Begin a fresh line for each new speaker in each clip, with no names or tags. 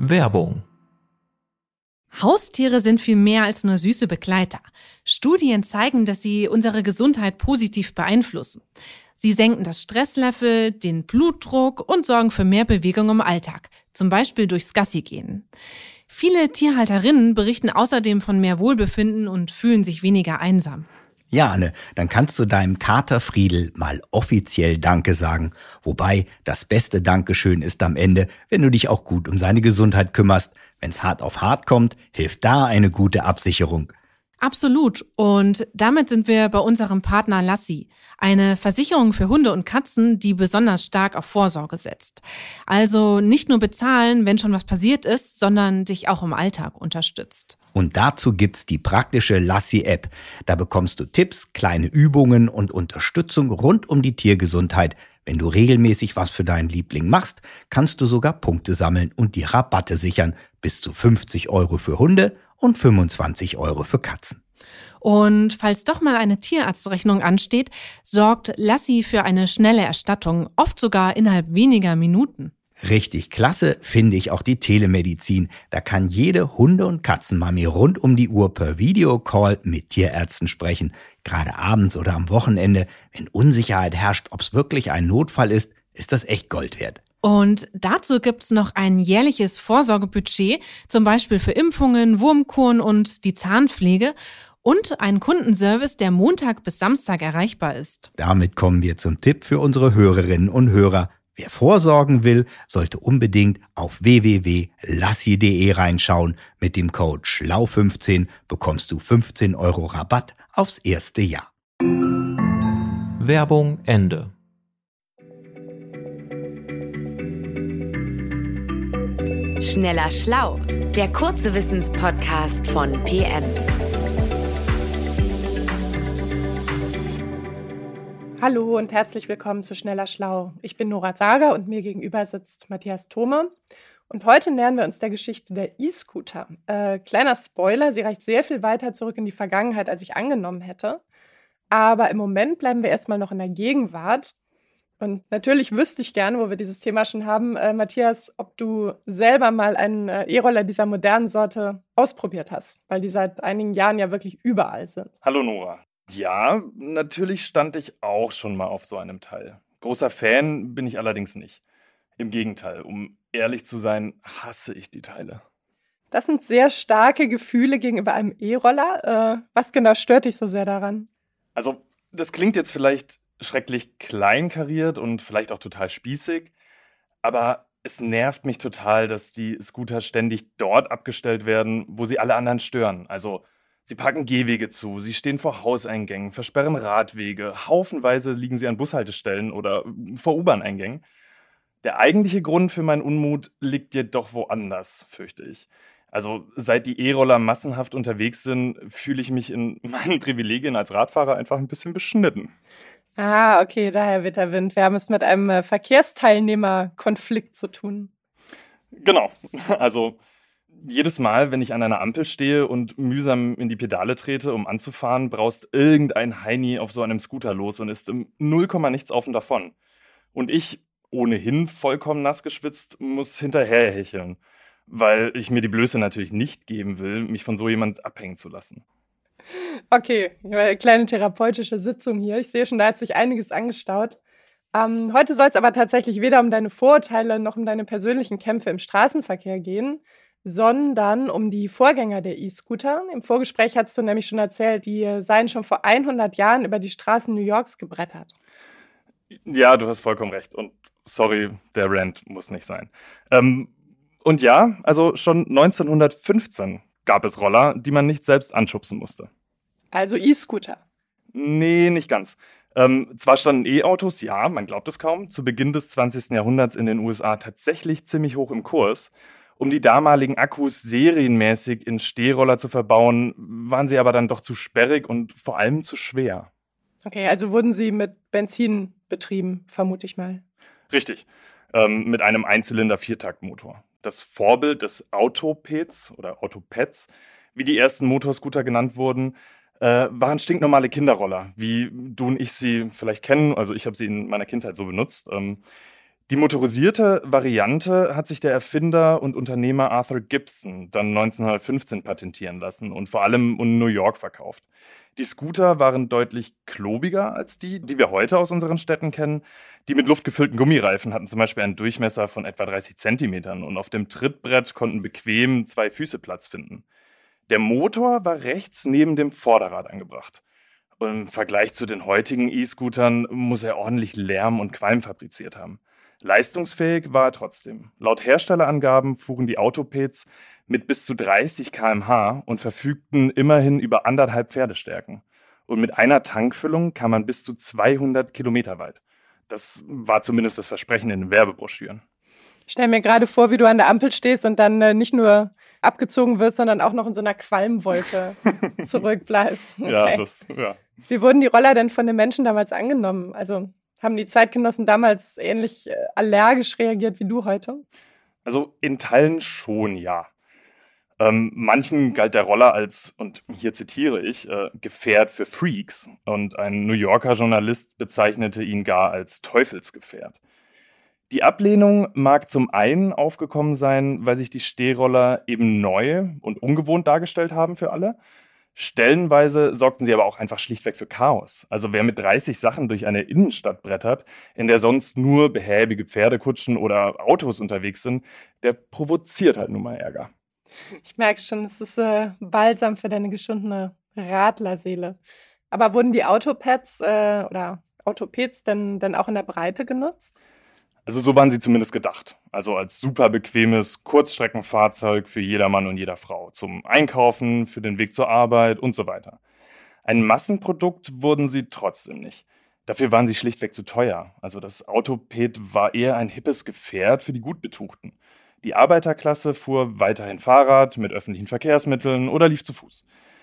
Werbung.
Haustiere sind viel mehr als nur süße Begleiter. Studien zeigen, dass sie unsere Gesundheit positiv beeinflussen. Sie senken das Stresslevel, den Blutdruck und sorgen für mehr Bewegung im Alltag, zum Beispiel durchs Gassigehen. Viele Tierhalterinnen berichten außerdem von mehr Wohlbefinden und fühlen sich weniger einsam.
Ja, Anne, dann kannst du deinem Kater Friedel mal offiziell Danke sagen. Wobei, das beste Dankeschön ist am Ende, wenn du dich auch gut um seine Gesundheit kümmerst. Wenn's hart auf hart kommt, hilft da eine gute Absicherung.
Absolut. Und damit sind wir bei unserem Partner Lassi, eine Versicherung für Hunde und Katzen, die besonders stark auf Vorsorge setzt. Also nicht nur bezahlen, wenn schon was passiert ist, sondern dich auch im Alltag unterstützt.
Und dazu gibt's die praktische Lassi-App. Da bekommst du Tipps, kleine Übungen und Unterstützung rund um die Tiergesundheit. Wenn du regelmäßig was für deinen Liebling machst, kannst du sogar Punkte sammeln und die Rabatte sichern. Bis zu 50 € für Hunde und 25 € für Katzen.
Und falls doch mal eine Tierarztrechnung ansteht, sorgt Lassi für eine schnelle Erstattung, oft sogar innerhalb weniger Minuten.
Richtig klasse finde ich auch die Telemedizin. Da kann jede Hunde- und Katzenmami rund um die Uhr per Videocall mit Tierärzten sprechen. Gerade abends oder am Wochenende, wenn Unsicherheit herrscht, ob es wirklich ein Notfall ist das echt Gold wert.
Und dazu gibt's noch ein jährliches Vorsorgebudget, zum Beispiel für Impfungen, Wurmkuren und die Zahnpflege und einen Kundenservice, der Montag bis Samstag erreichbar ist.
Damit kommen wir zum Tipp für unsere Hörerinnen und Hörer. Wer vorsorgen will, sollte unbedingt auf www.lassi.de reinschauen. Mit dem Code SCHLAU15 bekommst du 15 € Rabatt aufs erste Jahr.
Werbung Ende.
Schneller Schlau, der kurze Wissenspodcast von PM.
Hallo und herzlich willkommen zu Schneller Schlau. Ich bin Nora Sager und mir gegenüber sitzt Matthias Thome. Und heute nähern wir uns der Geschichte der E-Scooter. Kleiner Spoiler, sie reicht sehr viel weiter zurück in die Vergangenheit, als ich angenommen hätte. Aber im Moment bleiben wir erstmal noch in der Gegenwart. Und natürlich wüsste ich gerne, wo wir dieses Thema schon haben, Matthias, ob du selber mal einen E-Roller dieser modernen Sorte ausprobiert hast, weil die seit einigen Jahren ja wirklich überall sind.
Hallo Nora. Ja, natürlich stand ich auch schon mal auf so einem Teil. Großer Fan bin ich allerdings nicht. Im Gegenteil, um ehrlich zu sein, hasse ich die Teile.
Das sind sehr starke Gefühle gegenüber einem E-Roller. Was genau stört dich so sehr daran?
Also, das klingt jetzt vielleicht schrecklich kleinkariert und vielleicht auch total spießig, aber es nervt mich total, dass die Scooter ständig dort abgestellt werden, wo sie alle anderen stören. Also, sie parken Gehwege zu, sie stehen vor Hauseingängen, versperren Radwege, haufenweise liegen sie an Bushaltestellen oder vor U-Bahn-Eingängen. Der eigentliche Grund für meinen Unmut liegt jedoch woanders, fürchte ich. Also seit die E-Roller massenhaft unterwegs sind, fühle ich mich in meinen Privilegien als Radfahrer einfach ein bisschen beschnitten.
Ah, okay, daher weht der Wind. Wir haben es mit einem Verkehrsteilnehmerkonflikt zu tun.
Genau, also jedes Mal, wenn ich an einer Ampel stehe und mühsam in die Pedale trete, um anzufahren, braust irgendein Heini auf so einem Scooter los und ist im 0, nichts auf und davon. Und ich, ohnehin vollkommen nass geschwitzt, muss hinterher hecheln, weil ich mir die Blöße natürlich nicht geben will, mich von so jemand abhängen zu lassen.
Okay, eine kleine therapeutische Sitzung hier. Ich sehe schon, da hat sich einiges angestaut. Heute soll es aber tatsächlich weder um deine Vorurteile noch um deine persönlichen Kämpfe im Straßenverkehr gehen, sondern um die Vorgänger der E-Scooter. Im Vorgespräch hast du nämlich schon erzählt, die seien schon vor 100 Jahren über die Straßen New Yorks gebrettert.
Ja, du hast vollkommen recht. Und sorry, der Rant muss nicht sein. Und ja, also schon 1915 gab es Roller, die man nicht selbst anschubsen musste.
Also E-Scooter?
Nee, nicht ganz. Zwar standen E-Autos, ja, man glaubt es kaum, zu Beginn des 20. Jahrhunderts in den USA tatsächlich ziemlich hoch im Kurs. Um die damaligen Akkus serienmäßig in Stehroller zu verbauen, waren sie aber dann doch zu sperrig und vor allem zu schwer.
Okay, also wurden sie mit Benzin betrieben, vermute ich mal.
Richtig, mit einem Einzylinder-Viertaktmotor. Das Vorbild des Autopeds oder Autopads, wie die ersten Motorscooter genannt wurden, waren stinknormale Kinderroller, wie du und ich sie vielleicht kennen. Also ich habe sie in meiner Kindheit so benutzt. Die motorisierte Variante hat sich der Erfinder und Unternehmer Arthur Gibson dann 1915 patentieren lassen und vor allem in New York verkauft. Die Scooter waren deutlich klobiger als die wir heute aus unseren Städten kennen. Die mit Luft gefüllten Gummireifen hatten zum Beispiel einen Durchmesser von etwa 30 Zentimetern und auf dem Trittbrett konnten bequem 2 Füße Platz finden. Der Motor war rechts neben dem Vorderrad angebracht. Im Vergleich zu den heutigen E-Scootern muss er ordentlich Lärm und Qualm fabriziert haben. Leistungsfähig war er trotzdem. Laut Herstellerangaben fuhren die Autopeds mit bis zu 30 km/h und verfügten immerhin über 1,5 Pferdestärken. Und mit einer Tankfüllung kam man bis zu 200 Kilometer weit. Das war zumindest das Versprechen in den Werbebroschüren.
Ich stelle mir gerade vor, wie du an der Ampel stehst und dann nicht nur abgezogen wirst, sondern auch noch in so einer Qualmwolke zurückbleibst. Okay.
Ja.
Wie wurden die Roller denn von den Menschen damals angenommen? Also haben die Zeitgenossen damals ähnlich allergisch reagiert wie du heute?
Also in Teilen schon, ja. Manchen galt der Roller als, und hier zitiere ich, Gefährt für Freaks. Und ein New Yorker Journalist bezeichnete ihn gar als Teufelsgefährt. Die Ablehnung mag zum einen aufgekommen sein, weil sich die Stehroller eben neu und ungewohnt dargestellt haben für alle. Stellenweise sorgten sie aber auch einfach schlichtweg für Chaos. Also wer mit 30 Sachen durch eine Innenstadt brettert, in der sonst nur behäbige Pferdekutschen oder Autos unterwegs sind, der provoziert halt nun mal Ärger.
Ich merke schon, es ist balsam für deine geschundene Radlerseele. Aber wurden die Autopads oder Autopeds denn auch in der Breite genutzt?
Also so waren sie zumindest gedacht. Also als super bequemes Kurzstreckenfahrzeug für jedermann und jeder Frau. Zum Einkaufen, für den Weg zur Arbeit und so weiter. Ein Massenprodukt wurden sie trotzdem nicht. Dafür waren sie schlichtweg zu teuer. Also das Autoped war eher ein hippes Gefährt für die Gutbetuchten. Die Arbeiterklasse fuhr weiterhin Fahrrad mit öffentlichen Verkehrsmitteln oder lief zu Fuß.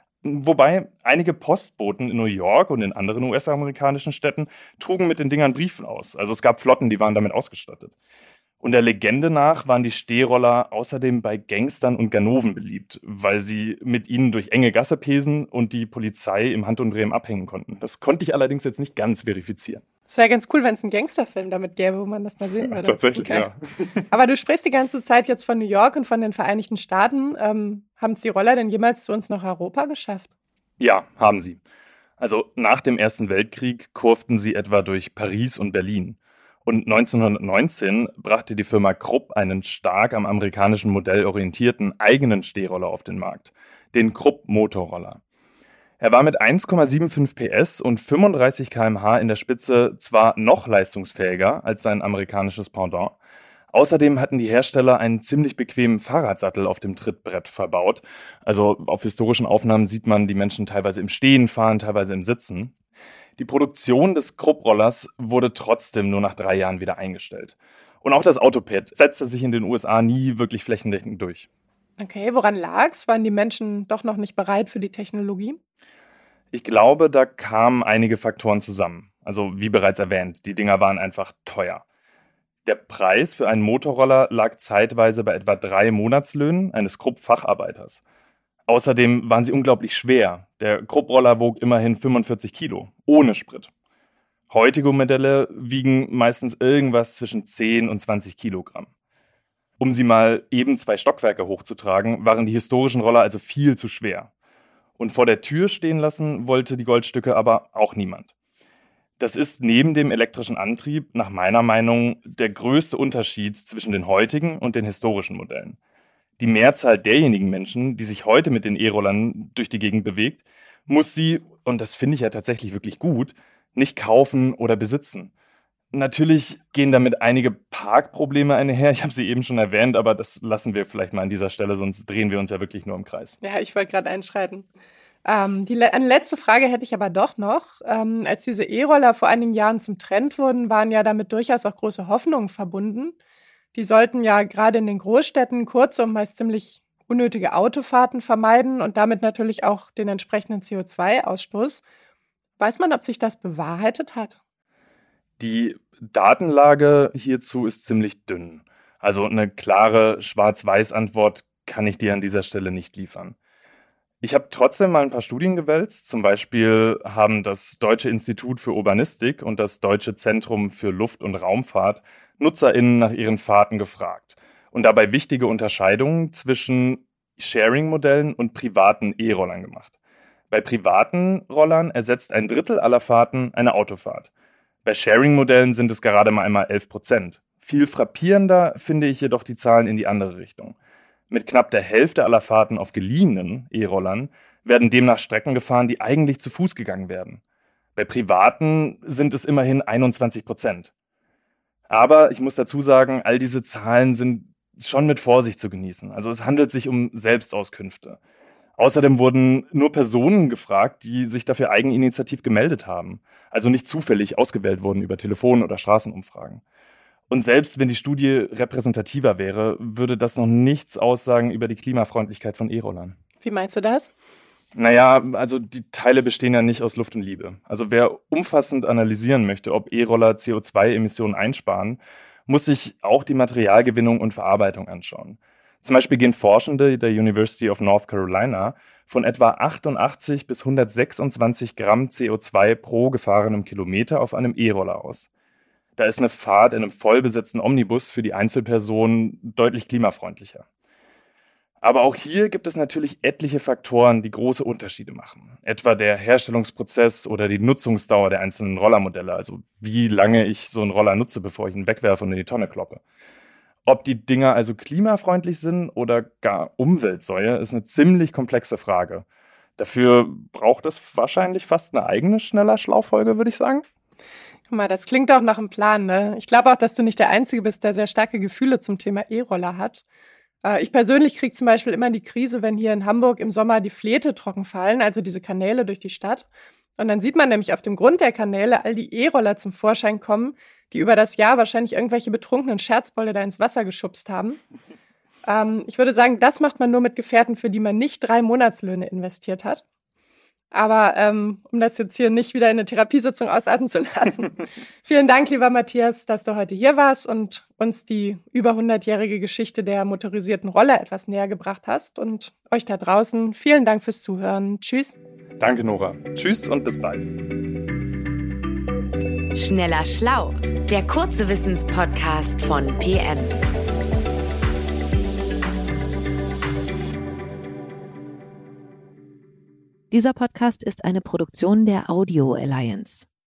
Wobei einige Postboten in New York und in anderen US-amerikanischen Städten trugen mit den Dingern Briefen aus. Also es gab Flotten, die waren damit ausgestattet. Und der Legende nach waren die Stehroller außerdem bei Gangstern und Ganoven beliebt, weil sie mit ihnen durch enge Gasse pesen und die Polizei im Handumdrehen abhängen konnten. Das konnte ich allerdings jetzt nicht ganz verifizieren.
Es wäre ganz cool, wenn es einen Gangsterfilm damit gäbe, wo man das mal sehen würde.
Tatsächlich, okay. Ja.
Aber du sprichst die ganze Zeit jetzt von New York und von den Vereinigten Staaten. Haben es die Roller denn jemals zu uns nach Europa geschafft?
Ja, haben sie. Also nach dem Ersten Weltkrieg kurften sie etwa durch Paris und Berlin. Und 1919 brachte die Firma Krupp einen stark am amerikanischen Modell orientierten eigenen Stehroller auf den Markt, den Krupp Motorroller. Er war mit 1,75 PS und 35 km/h in der Spitze zwar noch leistungsfähiger als sein amerikanisches Pendant. Außerdem hatten die Hersteller einen ziemlich bequemen Fahrradsattel auf dem Trittbrett verbaut. Also auf historischen Aufnahmen sieht man die Menschen teilweise im Stehen fahren, teilweise im Sitzen. Die Produktion des Krupp-Rollers wurde trotzdem nur nach 3 Jahren wieder eingestellt. Und auch das Autoped setzte sich in den USA nie wirklich flächendeckend durch.
Okay, woran lag's? Waren die Menschen doch noch nicht bereit für die Technologie?
Ich glaube, da kamen einige Faktoren zusammen. Also wie bereits erwähnt, die Dinger waren einfach teuer. Der Preis für einen Motorroller lag zeitweise bei etwa 3 Monatslöhnen eines Krupp-Facharbeiters. Außerdem waren sie unglaublich schwer. Der Krupp-Roller wog immerhin 45 Kilo, ohne Sprit. Heutige Modelle wiegen meistens irgendwas zwischen 10 und 20 Kilogramm. Um sie mal eben 2 Stockwerke hochzutragen, waren die historischen Roller also viel zu schwer. Und vor der Tür stehen lassen wollte die Goldstücke aber auch niemand. Das ist neben dem elektrischen Antrieb nach meiner Meinung der größte Unterschied zwischen den heutigen und den historischen Modellen. Die Mehrzahl derjenigen Menschen, die sich heute mit den E-Rollern durch die Gegend bewegt, muss sie, und das finde ich ja tatsächlich wirklich gut, nicht kaufen oder besitzen. Natürlich gehen damit einige Parkprobleme einher, ich habe sie eben schon erwähnt, aber das lassen wir vielleicht mal an dieser Stelle, sonst drehen wir uns ja wirklich nur im Kreis.
Ja, ich wollte gerade einschreiten. Eine letzte Frage hätte ich aber doch noch. Als diese E-Roller vor einigen Jahren zum Trend wurden, waren ja damit durchaus auch große Hoffnungen verbunden. Die sollten ja gerade in den Großstädten kurze und meist ziemlich unnötige Autofahrten vermeiden und damit natürlich auch den entsprechenden CO2-Ausstoß. Weiß man, ob sich das bewahrheitet hat?
Die Datenlage hierzu ist ziemlich dünn. Also eine klare Schwarz-Weiß-Antwort kann ich dir an dieser Stelle nicht liefern. Ich habe trotzdem mal ein paar Studien gewälzt. Zum Beispiel haben das Deutsche Institut für Urbanistik und das Deutsche Zentrum für Luft- und Raumfahrt NutzerInnen nach ihren Fahrten gefragt und dabei wichtige Unterscheidungen zwischen Sharing-Modellen und privaten E-Rollern gemacht. Bei privaten Rollern ersetzt 1/3 aller Fahrten eine Autofahrt. Bei Sharing-Modellen sind es gerade mal einmal 11%. Viel frappierender finde ich jedoch die Zahlen in die andere Richtung. Mit knapp der Hälfte aller Fahrten auf geliehenen E-Rollern werden demnach Strecken gefahren, die eigentlich zu Fuß gegangen werden. Bei privaten sind es immerhin 21%. Aber ich muss dazu sagen, all diese Zahlen sind schon mit Vorsicht zu genießen. Also es handelt sich um Selbstauskünfte. Außerdem wurden nur Personen gefragt, die sich dafür eigeninitiativ gemeldet haben. Also nicht zufällig ausgewählt wurden über Telefon- oder Straßenumfragen. Und selbst wenn die Studie repräsentativer wäre, würde das noch nichts aussagen über die Klimafreundlichkeit von E-Rollern.
Wie meinst du das?
Naja, also die Teile bestehen ja nicht aus Luft und Liebe. Also wer umfassend analysieren möchte, ob E-Roller CO2-Emissionen einsparen, muss sich auch die Materialgewinnung und Verarbeitung anschauen. Zum Beispiel gehen Forschende der University of North Carolina von etwa 88 bis 126 Gramm CO2 pro gefahrenem Kilometer auf einem E-Roller aus. Da ist eine Fahrt in einem vollbesetzten Omnibus für die Einzelperson deutlich klimafreundlicher. Aber auch hier gibt es natürlich etliche Faktoren, die große Unterschiede machen. Etwa der Herstellungsprozess oder die Nutzungsdauer der einzelnen Rollermodelle, also wie lange ich so einen Roller nutze, bevor ich ihn wegwerfe und in die Tonne kloppe. Ob die Dinger also klimafreundlich sind oder gar Umweltsäue, ist eine ziemlich komplexe Frage. Dafür braucht es wahrscheinlich fast eine eigene Schneller-Schlau-Folge, würde ich sagen.
Guck mal, das klingt auch nach einem Plan, ne? Ich glaube auch, dass du nicht der Einzige bist, der sehr starke Gefühle zum Thema E-Roller hat. Ich persönlich kriege zum Beispiel immer die Krise, wenn hier in Hamburg im Sommer die Fläte trocken fallen, also diese Kanäle durch die Stadt. Und dann sieht man nämlich auf dem Grund der Kanäle all die E-Roller zum Vorschein kommen, die über das Jahr wahrscheinlich irgendwelche betrunkenen Scherzbolle da ins Wasser geschubst haben. Ich würde sagen, das macht man nur mit Gefährten, für die man nicht 3 Monatslöhne investiert hat. Aber um das jetzt hier nicht wieder in eine Therapiesitzung ausarten zu lassen. Vielen Dank, lieber Matthias, dass du heute hier warst und uns die über 100-jährige Geschichte der motorisierten Roller etwas näher gebracht hast. Und euch da draußen, vielen Dank fürs Zuhören. Tschüss.
Danke, Nora. Tschüss und bis bald.
Schneller Schlau, der kurze Wissenspodcast von PM.
Dieser Podcast ist eine Produktion der Audio Alliance.